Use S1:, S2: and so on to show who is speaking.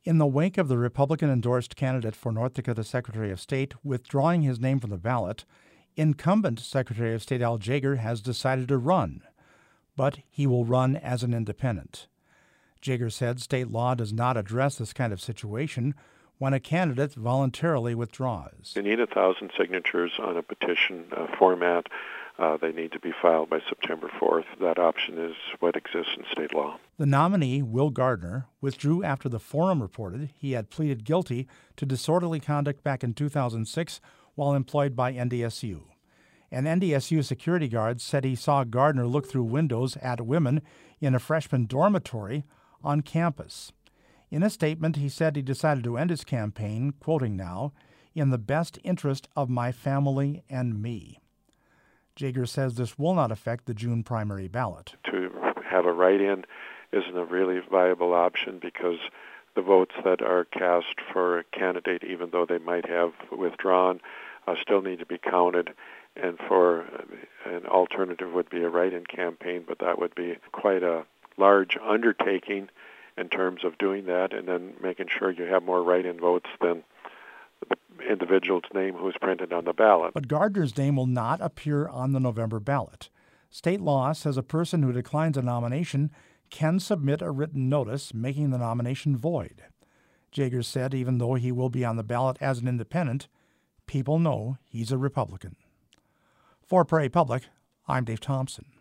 S1: In the wake of the Republican-endorsed candidate for North Dakota Secretary of State withdrawing his name from the ballot, incumbent Secretary of State Al Jaeger has decided to run, but he will run as an independent. Jaeger said state law does not address this kind of situation when a candidate voluntarily withdraws.
S2: You need 1,000 signatures on a petition format. They need to be filed by September 4th. That option is what exists in state law.
S1: The nominee, Will Gardner, withdrew after the Forum reported he had pleaded guilty to disorderly conduct back in 2006 while employed by NDSU. An NDSU security guard said he saw Gardner look through windows at women in a freshman dormitory on campus. In a statement, he said he decided to end his campaign, quoting now, "in the best interest of my family and me." Jaeger says this will not affect the June primary ballot.
S2: To have a write-in isn't a really viable option because the votes that are cast for a candidate, even though they might have withdrawn, still need to be counted. And for an alternative would be a write-in campaign, but that would be quite a large undertaking in terms of doing that and then making sure you have more write-in votes than the individual's name who's printed on the ballot.
S1: But Gardner's name will not appear on the November ballot. State law says a person who declines a nomination can submit a written notice making the nomination void. Jaeger said even though he will be on the ballot as an independent, people know he's a Republican. For Prairie Public, I'm Dave Thompson.